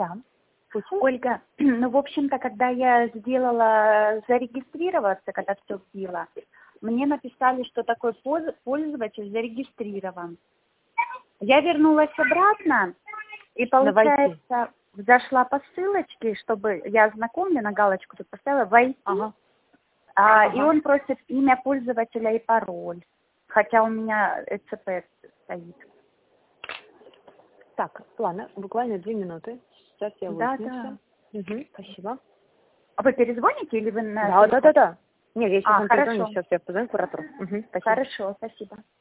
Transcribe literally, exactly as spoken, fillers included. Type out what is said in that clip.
Да. Слушаю. Ольга, ну, в общем-то, когда я сделала зарегистрироваться, когда все вбила, мне написали, что такой пользователь зарегистрирован. Я вернулась обратно, и, получается, зашла по ссылочке, чтобы я ознакомлена, галочку тут поставила, войти, Ага. а, Ага. и он просит имя пользователя и пароль, хотя у меня э цэ пэ стоит. Так, ладно, буквально две минуты. Сейчас я Да, выясню. да. Угу, спасибо. А вы перезвоните или вы на Да, да, да, да. Нет, я сейчас А, вам хорошо. перезвоню, сейчас я позвоню куратору. Угу, спасибо. Хорошо, спасибо.